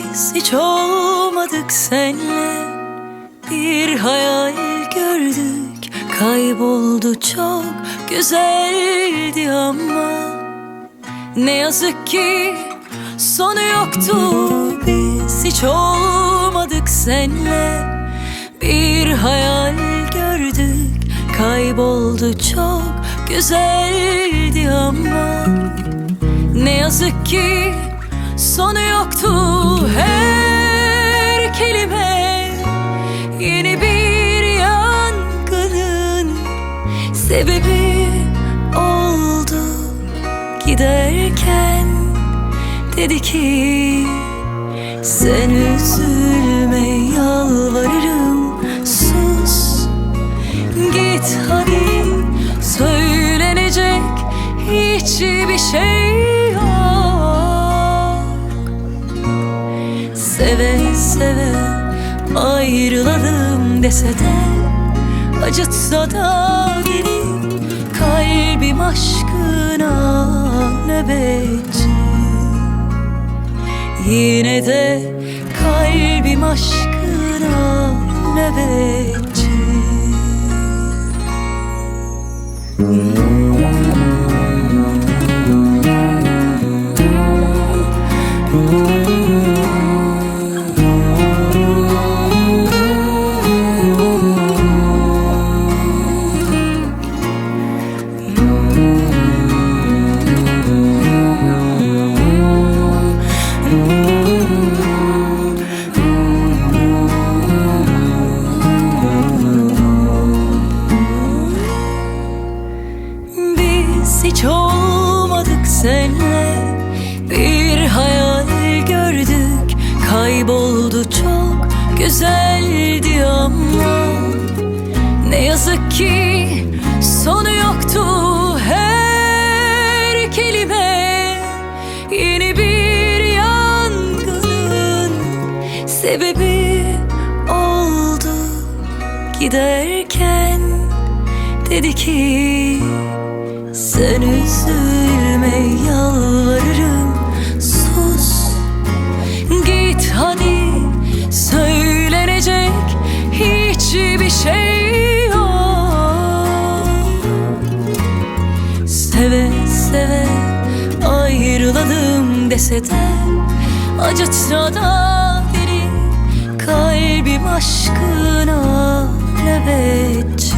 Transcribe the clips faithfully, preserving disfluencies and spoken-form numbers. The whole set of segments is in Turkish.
Biz hiç olmadık senle, bir hayal gördük, kayboldu, çok güzeldi ama ne yazık ki sonu yoktu. Biz hiç olmadık senle, bir hayal gördük, kayboldu, çok güzeldi ama ne yazık ki sonu yoktu. Her kelime yeni bir yangının sebebi oldu. Giderken dedi ki sen üzülme, yalvarırım, sus git hadi, söylenecek hiçbir şey yok. Seve seve ayrılalım dese de, acıtsa da beni, kalbim aşkına nöbetçi. Yine de kalbim aşkına nöbetçi. Hiç olmadık senle, bir hayal gördük, kayboldu, çok güzeldi ama ne yazık ki sonu yoktu. Her kelime yeni bir yangının sebebi oldu. Giderken dedi ki sen üzülme, yalvarırım, sus git hadi, söylenecek hiçbir şey yok. Seve seve ayrılalım dese de, acıtsa da beni, kalbim aşkına nöbetçi.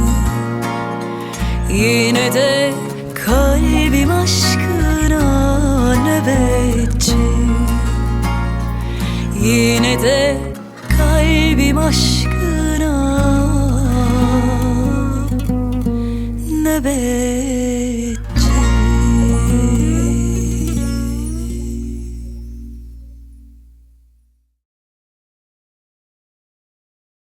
Yine de kalbim aşkına nöbetçi. Yine de kalbim aşkına nöbetçi.